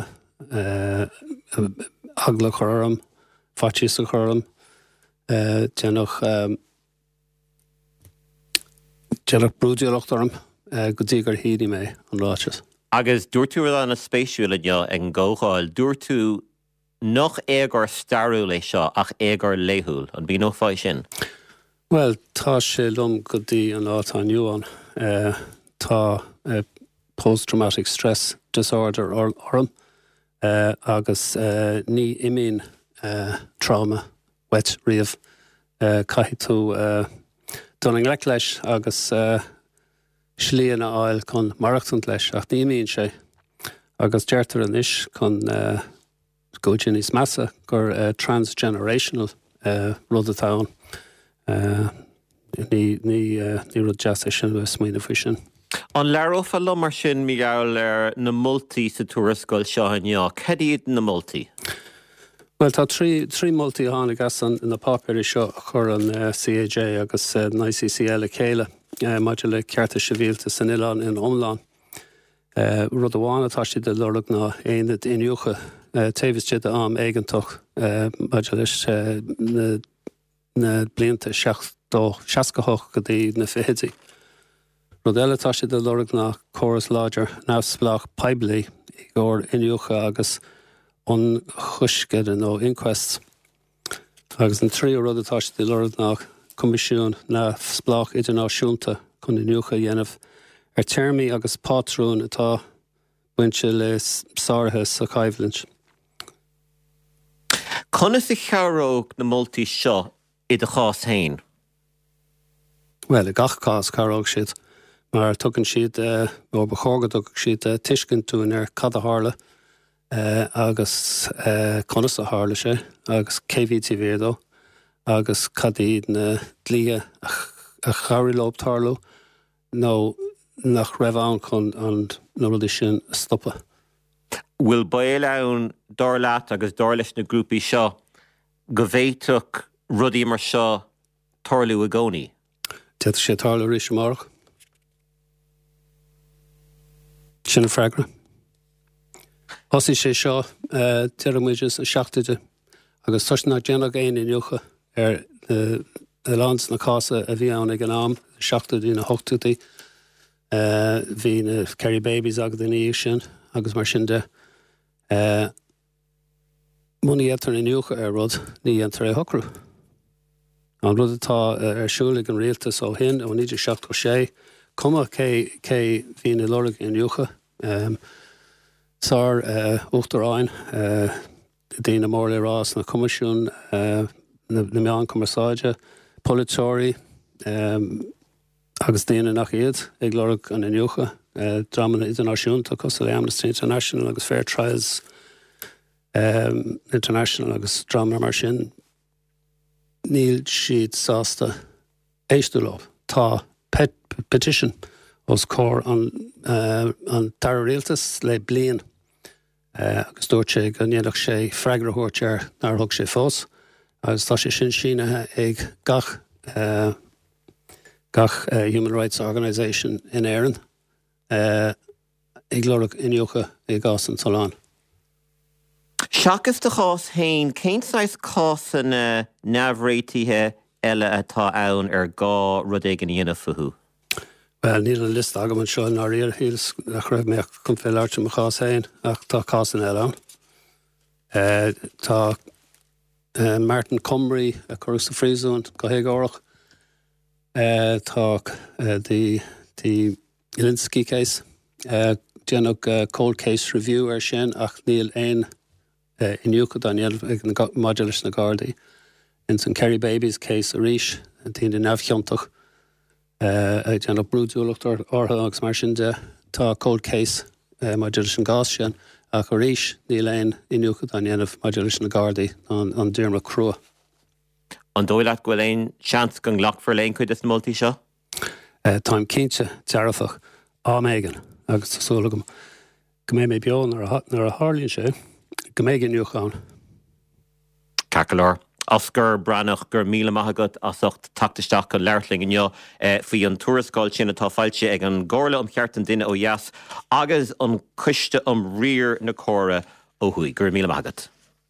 agla chorm, fatís a chorm. Déanach déanach brúdíocht orm go dtí gur hídí mé an ráiteas. Agus dúirtú an na spéisiúla neo an ggóáil, dúirtú nach éagar starú lei seo ach éagar léthúil an bí nó fáid sin. Well, tá sé lom go dtí an áit an Johan. Uh, tá uh, post-traumatic stress disorder or, orm uh, agus uh, ní imín uh, trauma wet riamh uh, caithfidh tú uh, donning lec leis agus uh, slíana áil chun marachtant leis ach ní imín sé agus deirtar an isis chun uh, góidin is massa gur uh, transgenerational uh, rud atá an. Uh, ní ní uh, ní rud deas sin bheith smaoine faoi sin. An lerófa lo mar sin mí gail ar na multaí sa tuarascail seo anneo. Cad iad na multaí? Well, tá trí trí multaí tháinig as an na pápéir seo chur an uh, C A J agus uh, na I C C L a chéile uh, maidir le cearta sibhialta san Ileán in Omláin. Uh, rud amháin atá si de lorug ná aonad inniucha uh, taobhas siad am éigeantach uh, maidir leis uh, na na blianta seach dó seacathach go dtí na fihéidí. Rud eile tá si de lorug ná choras láidir neamhsplach peibli i gcóir inniucha agus an chuiscead nó inquest. Agus an trí rud atá si de lorug ná comisiún neamhsplach idirnáisiúnta chun inniucha dhéanamh ar teirmí agus pátrún atá buinte le sáirithe sa Caibhlint. Conas i chearóg na multaí seo i de chás hain? Well, i gach cás caróg siad, mar tugann siad uh, ó bechógad tugann siad uh, tuiscin túin ar cad a hála uh, agus uh, conas a hála sé agus K V T V dó agus cad iad na dlí a chairilób tarlú nó nach raibh ann chun an nó rud sin stoppa. Bhfuil bail ann dár leat agus dár leis na grúpaí seo go bhhéiteach rudí mar seo tarlú a gcónaí? Téad sé tarlú rís amárach. Sin freagra. Osí sé seo uh, teirmuidir a seachtaide agus tuis nach déanach éon inniucha ar uh, a lans na cása a bhí ann ag an am seachtaidí na hochtaidí uh, hí na Kerry Babies agad in íag sin agus mar sin de uh, muí étar inniucha ar rud ní antar é hocrú. An rud atá uh, ar siúlaigh an rialtas ó hin ó níidir seacht ó sé cuma cé cé hí na lorg inniucha um, sár uh, Uachtaráin uh, dtíana mór le rás na comisiún uh, na, na meán cumarsáide Politorí um, agus daana nach iad ag lorg an inniucha uh, drama idirnáisiúnta cos le Amnesty International agus Fair Trials um, International agus drama mar sin níl siad sásta éistúlób tá pet petition os cór an uh, an dar rialtas le blian uh, agus dúirt sé go níadach sé freigrathúirt ar nar thug sé fós agus tá sé sin sínathe ag gach uh, gach uh, Human Rights Organisation in Éireann uh, ag lorg inniucha ag gás an Solán. Seachas de chás hain, céinsáis cásan na neamhréitithe eile atá ann ar gá rud ag an dhéanamh futhú? Well, níl an list agam an seo ná riar híls a chraibh mé chun fé leirte mo chás hain ach tá cásan eile an. Uh, tá uh, Martin Comrie a chorus sa Frísún go héag órach. Uh, tá uh, the, the Ilinsky case. Uh, Déanach uh, cold case review ar sin ach níl ein uh, inniucha Daniel ag na modulis na Gardaí. In san Kerry Babies case a ríis an tí na nefhiontach. Uh, Déanach brúdúlacht ortha agus mar sin de tá cold case uh, modulis an gás sin ach a ríis níl ein inniucha Daniel modulis na Gardaí an, an Derma Crua. An dóileat go léin seans gan lach for léin chuid is multi seo? Uh, Táim cínte tearafach á mégan agus sólagam go mé mé beán ar a hálíonn sé go mé inniucha an. Cacalor. Oscar Branach gur míle maithagad asocht tactisteach go leirling inneo eh, faoi an tuarascáil sin atá failte ag an gcóirle am cheartan duine ó dheas agus an cuiste am riar na córa ó thuaidh gur míle maithagad.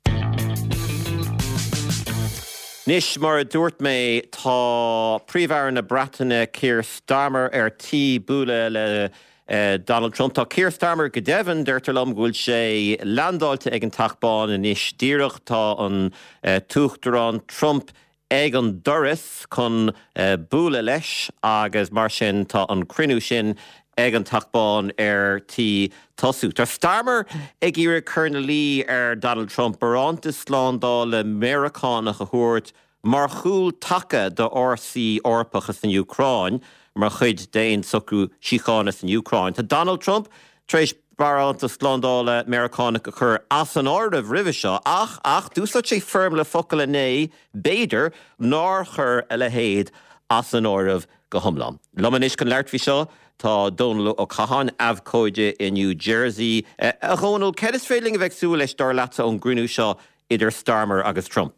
Nis mar a dúirt mé tá príomhhear na Breataine Keir Starmer ar tí buaile le uh, Donald Trump. Tá Keir Starmer go deimhin deirtar lom gúil sé landáilte ag an tachbán in inis díreach tá an uh, túchtarán Trump ag an doras chun uh, buaile leis agus mar sin tá an crinú sin ag an tachbán ar tí tosú. Tá Starmer ag iarra churna lí ar Donald Trump baránta slándá le Americánach a thuairt mar chúl take do R C orpachas in Ucrain mar chuid déin socrú síchánas in Ucrain. Tá Donald Trump treéis baránta slándá le Americánach a chur as an ordah ribh seo ach ach dúsla sé firm le focail le né béidir ná chur a le héad as an ordah go thomlán. Lomanis can leart fi seo tá Donald O'Cahan abhcóide in New Jersey. Uh, a Ronald, ce is féiling a bheith súil leis dar leata ón grúnú seo idir Starmer agus Trump?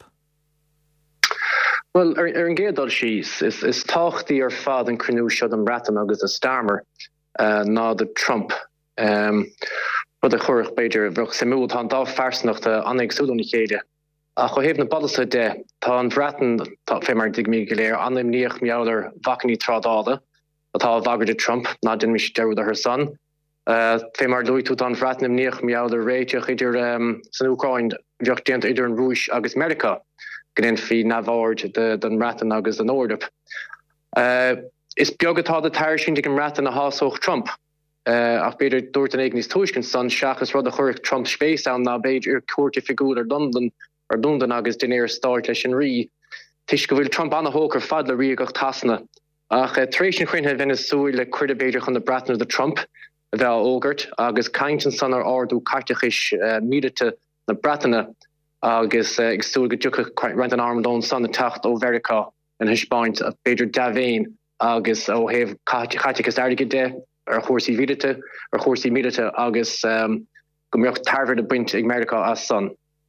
Well, ar, ar an géadal síos, is, is táchtaí ar fad an cruinú seo an Breataine agus a Starmer uh, ná de Trump. Um, Bud a chorach beidir bhroch simúd tá dá fersnachta anig súdún i chéide. A chu héobh na badalsa de, tá an Breataine tá fé mar dig mí go léir anim níoch meáidir vacaní trádáda. Tá bhagad de Trump ná din mis deúd a her son. Uh, fé mar dúi tú an Breataine níoch meáidir réiteach idir um, san Ucrain bheocht déanta idir an Rúis agus America. Grin fi navord de den Breataine agus an Ordop. Uh, is biogatá de tair sin dig an Breataine a hásoch Trump. Uh, ach beidir dúirt an éignis tuiscin san seachas rud a chuirh Trump spéis an ná beidir cuairte figúr ar London ar London agus dinéir start leis an rí. Tis go bhfuil Trump anna hócar fad le riagach tasna. Ach uh, tréis sin chuinthe Venezuela le cuirde beidir chun na Breataine de Trump a bheith ógart agus caiintin san ar ardú carteachis uh, mídete na Breataine agus ag stúil go dúcha rent an armdón san na tacht ó Verica in Hispáint a beidir davéin agus ó héh carteachas airige de ar chósaí vídete ar chósaí mídete agus um, go mbeocht tarfir de buint ag America as san.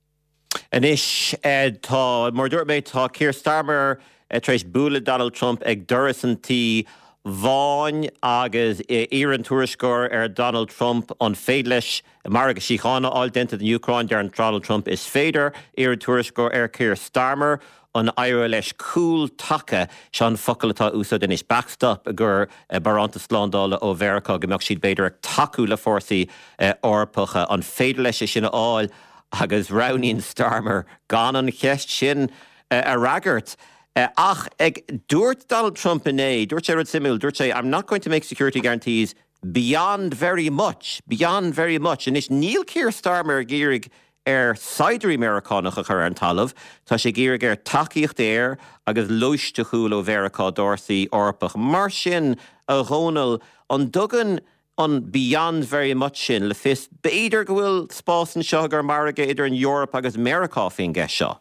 Anis tá mar dúirt mé tá Keir Starmer treéis buaile Donald Trump ag doras an tí bháin agus íar an tuairiscóir ar Donald Trump an féad leis mar agus síchána áil denta den Ucrain ar an Donald Trump is féidir íar an tuairiscóir ar Keir Starmer an éire leis cúl take sean focail atá úsá den is backstop a gur uh, baránta sláindála ó Verica go mbeadh siad beidir ag takeú le fórsaí uh, orpacha an féidir leis sinna áil agus Rowneen Starmer gan an cheist sin uh, a ragart. Uh, ach, ag dúirt Donald Trump in é, dúirt sé rud simúil, dúirt sé, I'm not going to make security guarantees beyond very much, beyond very much. And is Neil Keir Starmer gírig ar Saidirí Americánach a chur an talamh, tá sé gírig ar takeíocht éir agus luiste chúil ó Verica dorsaí orpach. Mar sin a Ronald an dugan an beyond very much sin le fis beidir go bhfuil spás an seo gur marga idir in Europe agus America fin gceis seo.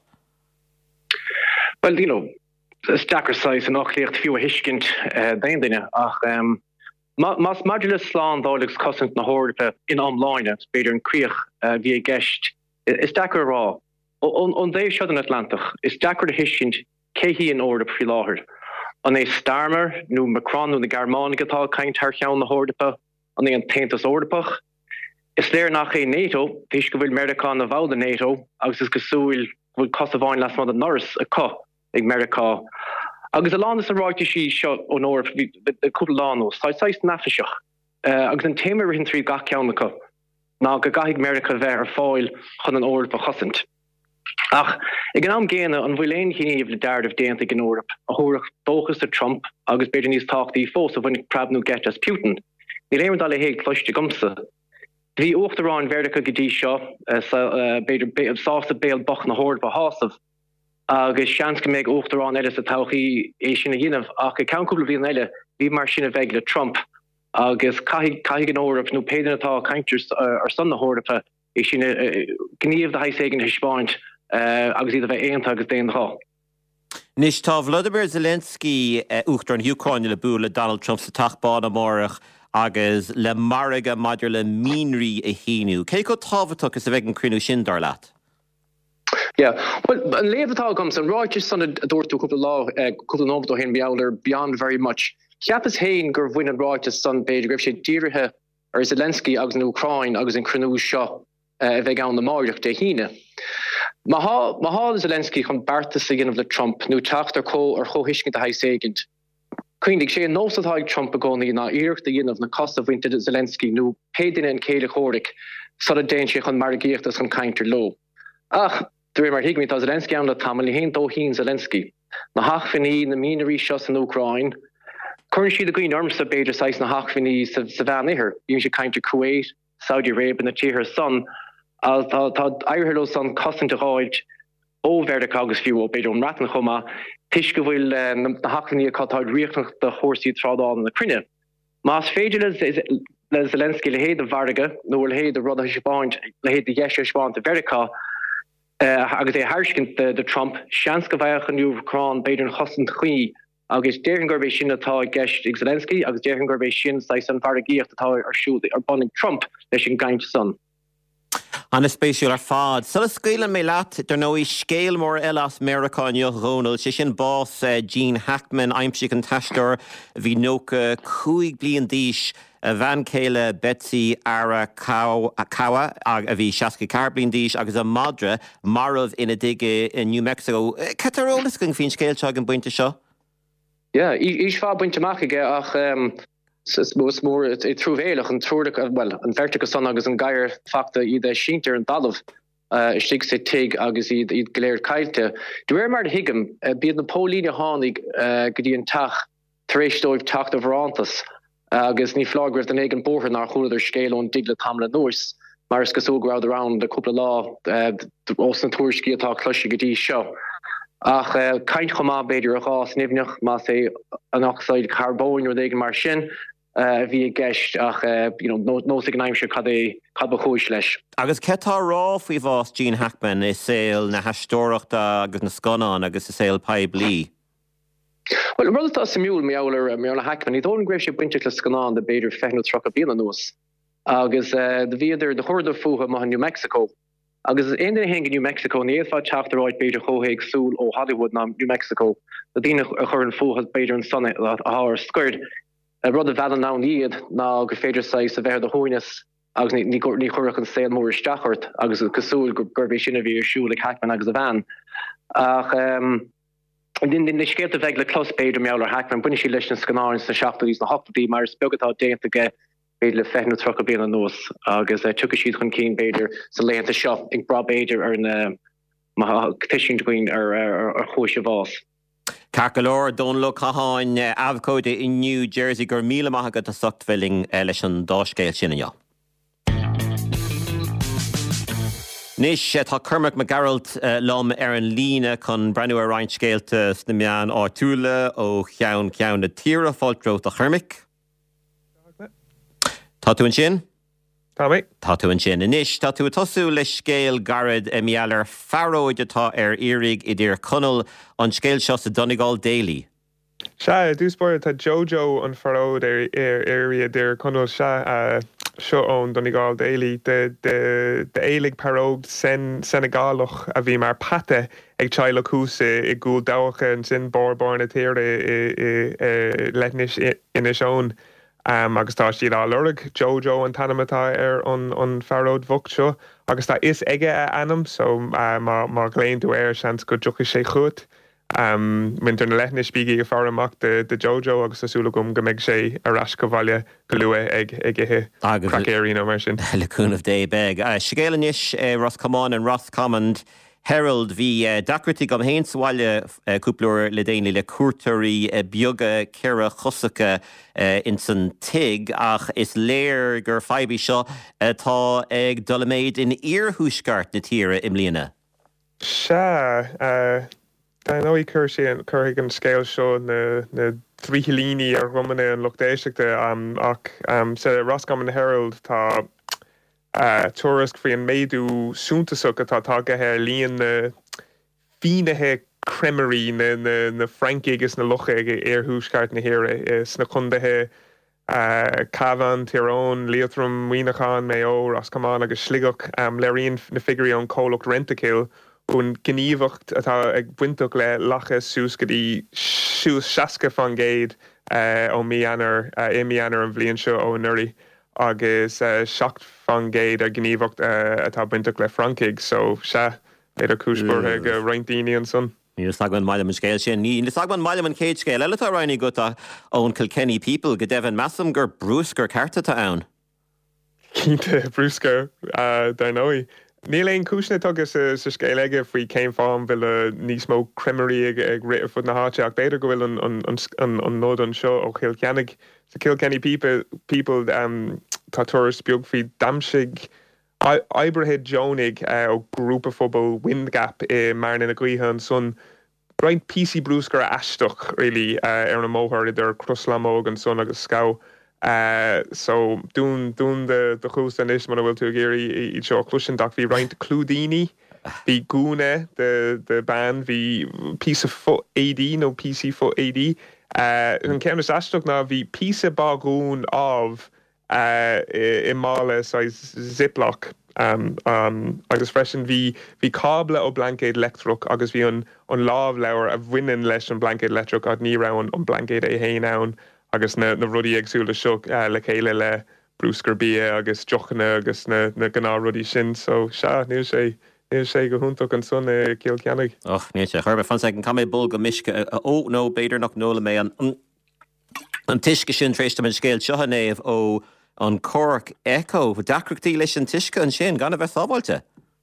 Well, you know, stacker size and ochlicht few hiskint dain dinne ach um mas modulus slán dálegs cosint na horde in online it's beter in kriech uh, via guest is stacker raw on on they shot in Atlantic is stacker de hiskint kehi in order fi láhard on a Starmer nu Macron nu de Garmanica tal kind tar chean na horde on an taintas ordepach is there nach a NATO dis go vil America na val de NATO agus is gesoil wil cost of oin last month Norris a co ag America agus a lá is a ráite sí seo ó nóir de cúpla lános, tá sais nafiseach. Agus an téimar hin trí gach ceannacha, ná go gaigh America bheith ar fáil chun an óir ba chosint. Ach, ag an am géine an bhfuil éon chinnéomh le deardh déanta in Eorp, a thóireach dóchas a Trump agus beidir níos táchtaí fós a bhainnig prabnú get as Putin. Ní léir dal le héag cloiste gomsa. Bhí uachtarrán verdacha go dtí seo beidir sásta béal bach na hóir ba hásamh, agus seans go méid uachtarrán eile sa tauchaí é sin a dhéanamh ach go ceann cúpla bhíon eile bhí mar sin a bheith le Trump. agus caithigh an Eorp nó péidir atá caiintúr ar san na Eorpa é sin gníomh de haiségin Hispáint agus iad a bheith éanta agus déanaá. Nis tá Vladimir Zelensky uachtar an Ucraine le bú le Donald Trump sa tachbád amórach agus le marga maidir le mínrí a híú. Cé go táhaach is a bheith an cruinú sin dar leat? Yeah, well, an levatá comes an ráite san a dúirtú cúpla lá cúpla nómhtó hen beáler beyond very much. Chiapas hain gur bhfuin an ráite san beidir greibh sé díirithe ar Zelensky agus an Ucraine agus an cruinú seo a bheith an na máireach de híine. Ma há Zelensky chun barta sa gginmh le Trump nó teachtar có ar chohiiscint a haiségint. Cuindig sé an nóstatáid Trump a gcónaí ná iirecht a dhéanamh na costa bhainte Zelensky nó pédaine an céile chóric sa a déin sé chun margaíochttas chun caintear lo. Ach, dúir mar hiigmí tá Zelensky an le tamil hén dó hín Zelensky. Na hachfaní na mínarí seo san Ucraine, chuann siad a gcuin ormsa beidir sais na hachfaní sa bhean ihir, bhíonn sé caintear Kuwait, Saudi Arabia na títhir son, as tá airthirló san cosanta ráid ó verdacha agus fiú ó beidir an ratan chuma, tuis go bhfuil na hachfaní a catáid riochnach de chóirsaí trádáil na cruinne. Más féidir le Zelensky le héad a bharga, nó le héad a rud a Hispáint, le héad a dheis Hispáint a verdacha, agus é haircint de Trump, seans go bheith an Ucraine beidir an chosant chuí, agus déirn gurbééis sin atá gceist ag Zelensky, agus déirn gurbééis sin sa san fargaíocht atá ar siúd ar bonning Trump leis sin gaint son. An spéisiúil ar fád. Sulla scéile mé leat dar nó í scéal mór eileas Americáine Ronald, sé sin bás Gene Hackman aimsí an taisteir bhí nócha cúig bliain díis bhean céile Betsy Ara Kawa a bhí seaca car bliain díis agus a madra marmh ina dige in New Mexico. Catarolalas gon fin scéilteag an buinte seo? Ja, ís fá buinte maige ach Smós mór é trúvéilech an trúdach well an verticha san agus an gaiir facta iad síntar an dalmh stig sé tig agus iad iad goléir caiilte. Dúir mar hiigem bíad na pólíne hánig go dtí an tach taréis dóibh tacht a bhrantas agus ní flágribh den éigen bortha nach chuúidir scéil ón digla tamla nóis, mar is go sógrád around de cúpla lá os an túircí atá cluisi go dtí seo. Ach kaint chomá beidir a gás nifneach má sé an oxide carbón or dégin mar sin bhí gceist ach nó sig naimse cad é cad ba chúis leis. Agus cetá rá faoi bhás Gene Hackman is saoil na heistóireachta agus na scanán agus is saoil paib lí. Well, rudtá simúil meálar mé Hackman, í dóin greibh sé buinte le scanán de beidir fechnú trocha bíana nuas. Agus de bhíidir de chuirda fuha má New Mexico. Agus in heng in New Mexico, ní éfá teachtaráid beidir chohéig súl ó Hollywood na New Mexico, a dtíine a chur an fóhad beidir an sanna a háir scuird. Rud a bhean ná níiad ná go féidir sa sa bheith a hóinas agus ní chuirach an sé mór stachart agus cosúil gur gurbééis sinna bhí siúla Hackman agus a bhean. Ach din din scéalt a bheith le clos beidir meálar Hackman, buine sí leis an scanáin sa seachtaí na hachtaí mar spegatá déanta ge beidir le fechnú trocha bíana nóos agus tucha siad chun cín beidir sa léanta seo ag bra beidir ar na tiisiint goin ar chúise bhás. Carcalór dón le chaáin abhcóide in New Jersey gur míle maithagad a sochtfelling leis an dáscéil sinna. Nis tá Cormac McGarrald lom ar an líne chun breú a roiint scéalta sna meán á túla ó cheann ceann na tíra fáiltrót a churmic. Tá tú an sin? Tá mé? Tá tú an sin. Inis tá tú tosú le scéal garad a meallar faróid atá ar irig i dtír conal an scéal seo sa Donegal Daily. Se dúspóir tá Jojo an faróid ar area dtír conal se seo ón Donegal Daily de élig paróid Senegálach a bhí mar pate ag teile cúsa i gúil dácha an sin bórbáin na tíir leitnis inis ón. Um, agus tá siad á lurag Jojo an tanamatá ar an faróid bhucht seo, agus tá is aige a anam, so uh, má gléonn tú air seans go dúcha sé chuit Um, Winter na lethna spíigi go far amach de, de Jojo agus asúla gom go meid sé arás go bhaile go lua ag ag ithe crackéirí nó mar sin. Leúnmh dé beg. Sigéalanis Roscommon and Roscommon Herald hí uh, dacratí gom héin sáile uh, cúplúir le déine le cuairtarí uh, beaga ceire chosacha uh, in san tig ach is léir gur feibbí seo uh, tá ag dolaméid in iarthúsgart na tíre im líana. Se uh, Tá nó í chur sé chur an scéil seo na, na tríhilíní ar rummanna an lochtéisteachta um, ach um, sa Roscommon Herald tá Uh, tourist frí an méadú súntasach atá tágathe líon na fínathe cremerí na, na, na Frankie agus na locha ag éarthúsgart na hére is na chundathe uh, Cavan, Tyrone, Leothram, Muinachán, Mayo, Roscommon agus Sligach um, leiríonn na figurí an cólacht Rentokil chun gníomhacht atá ag buintach le lacha sús go dtí sús seaca fan géad uh, ó mianar uh, i mianar an bblion seo ó nuirí. agus uh, seacht fan géad a gníomhacht uh, atá buintach le Frankig, so se beidir cúsborthe go rointíine an son. Ní sagban maiile an scéil sin, ní sagban maiile an céad scéil, eile tá roinnig go ón Kilkenny people go devan massam gur brúscar carta tá ann. Cínte brúscar uh, dainóí. Níl éon cúsna tugus sa scéil aige faoi céim fáam bhfuil níos mó cremerí ag ag réit fud na háte ach beidir go bhfuil an nód an seo ó Kilkennig. Sa Kilkenny people, people um, tá turas beag faoi damsigh Ibrahid Jonig ó grúpa fphobal Windgap i marna na gcuithe an son roiint P C brúscar aisteach really uh, ar na móthir idir cruslamóg an son agus scá. Uh, so dún dún de de chús an is man bhfuil tú géirí i seo clusin dach bhí roiint Clúdaoine, bhí gúna de de band bhí písa fut A D nó P C fut A D. Uh, an ceannas aisteach ná bhí písa bagún ábh uh, i, i mála sais ziplock um, um, agus freisin bhí bhí cábla ó blancéid electroch agus bhí an an lábh leabhar a bhainean leis an blancéid electroch ag ní raibh an blancéid é héin ann. agus na, na rudí agsúla seo uh, le chéile le brúscar bia agus jochanna agus na, na gná rudí sin, so se níl sé níl sé go húntaach an son i Kilkennig. Och, níl sé, chuir fan an camé bul go misce ó nó beidir nach nóla mé an an tuisce sin tréiste an scéil seohannéamh ó an Cork Echo, dacrachtaí leis an tuisce an sin gan a bheith sábhailte.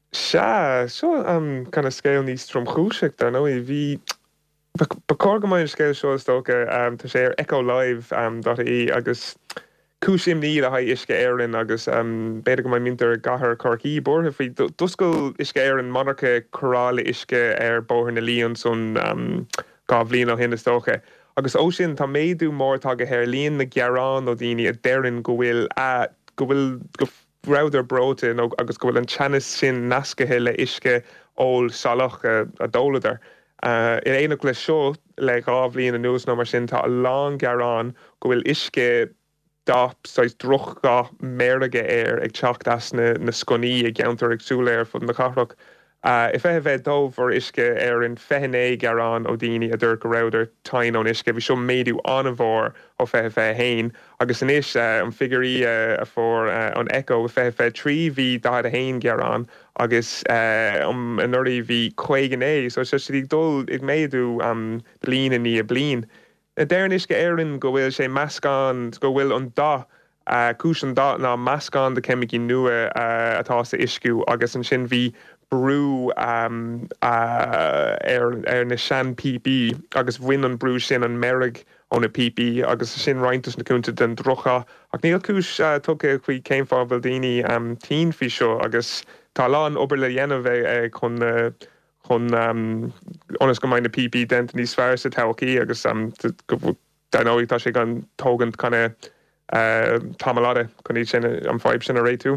Se, seo um, kind of scéil níos tromchúiseach dar nó i bhí Ba cógamáin scéil seo tócha um, tá sé ar Echo Live um, .í agus cúsim ní a haid isce éireann agus um, beidir go mai mintar gahar Corcaí bortha faoi duscail isce éireann monarcha chorála isce ar bóthir na líon son um, gá bhbliain ó hinna tócha. Agus ó sin tá méadú mór tá go hair líon na gearán ó daoine a deireann go bhfuil a go bhfuil go ráidir brote agus go bhfuil an teannas sin nascathe le isce ól salach a, a dóladar. Uh, in éanaach le seo le gábhlíon an nuas nó mar sin tá a lán gearán go bhfuil isce dáp sais droch gá méraige air ag teacht as na, na sconí ag geantar ag súléir fud na charach. Uh, I bheith bheith dómh ar isce ar an fehanné gearán ó daoine a dúir go ráidir tain ón isce, bhí seo méadú an a bhór ó bheith bheith hain. Agus in is uh, an figurí uh, a fór uh, an Echo a bheith bheith trí bhí dá a hain gearán agus uh, um, an nuirí bhí chuigan é, so se si dul ag méadú um, blin a ní a blin. A déir an isce éireann go bhfuil sé meascán go bhfuil an dá uh, cúis an dá ná meascán de cemigi nua uh, atá sa isciú agus an sin bhí brú um, uh, ar, ar na sean P P agus bhain an brú sin an merrig ó na P P agus sin rointas na cúnta den drocha. Ach níl cúis uh, tucha chuí céim fá bhfuil daoine um, tín fi seo agus tá lán obair le dhéanamh uh, chun uh, chun um, onas go mbeidh na P P dent níos fearr sa tauchaí agus um, dainóí tá sé gan tógant chuna uh, tamalada chun í sin an fáib sin a réitú.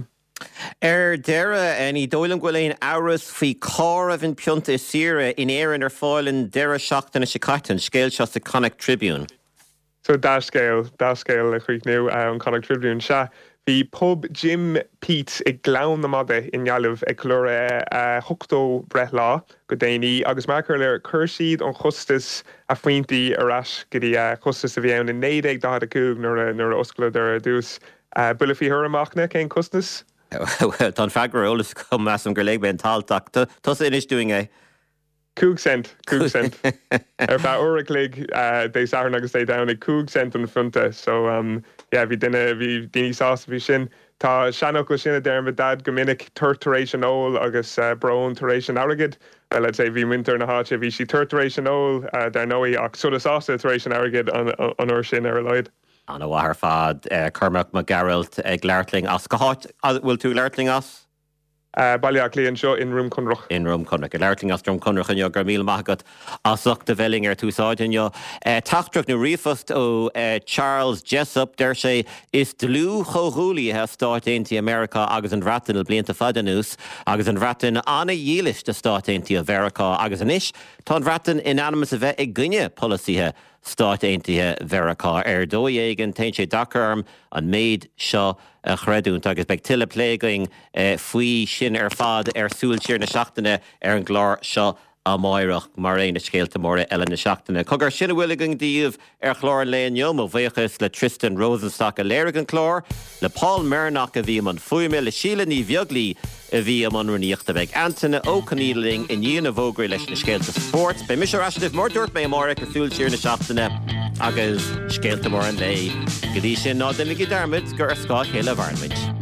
Er deire en í dóilm ghuiléin áras fí cá a bhín pionnta sire in éireann ar fáilin deire seachtainna sa caitan, scéil seo sa Connacht Tribune. So da scéil, da scéil a chuighnú uh, an Connacht Tribune se. Bhí pub Jim Pete ag glán na mada in Jaluh ag clúra uh, thuchtó breth lá go déanaí agus mar chuir le chuirsiad an chustas a faointí arás go dtí uh, chustas a bhí ann in néad ag dá a cúg nuair a oscailead ar a dús. Uh, Bula fí thur amachna cén chustas? Well, tá feagar olalas go meas an gur léig ben talteach. Tás inis doing é? Cúg cent, cúg cent. Ar bheit uiriclig dé sair agus é dam ag cúg cent an frunta, so um, yeah, bhí duine bhí daoine sás bhí sin. Tá seanach go sinna dearm dad go minic tuirtaréis an óil agus uh, brón taréis an airgid. Uh, let's say bhí winter na háte bhí si tuirtaréis an óil uh, dar nóí ach sula sásta taréis an airgid an, an, an uair sin ar a leid. An a bhahar fad uh, Cormac McGarrelt ag leirtling as go háit, bhfuil tú leirtling as? Uh, Bailach líonn seo in Rúm Conrach. In Rúm Conrach. A leirtling as Rúm Conrach an jo gur míl magat asach de bhelling ar túsáidin jo. Uh, Tachtrach na rifast ó uh, Charles Jessup der sé is dlú choghúli ha start einti America agus an ratin il blianta fadanús agus an ratin anna dílis de start einti America agus an ish tá an ratin inanimus a bheith ag gunne policy he start eintithe Veracá ar dó éigen tein sé dacarm an méid seo a chreidúnt agus beag tiile pléing eh, faoi sin ar fad ar súil tíir na seachtaine ar an glár seo a maireach mar réine scéalta móra eile na seachtaine. Cogur sinna bhfuiligin díomh ar chlár léon jom ó bhéchas le Tristan Rosenstock a léirigan chlár, le Paul Murnach a bhí man fuime le Síle ní bheaglí a bhí am an runíochta bheith Anthony O'Canealing in díana bhógraí leis na scéalta sport. Bei mis rasisih mór dúirt mé móra ar súil tíir na seachtaine agus scéalta mór an lé. Go dtí sin ná duine go dermid gur ar scáil chéile bharnmid.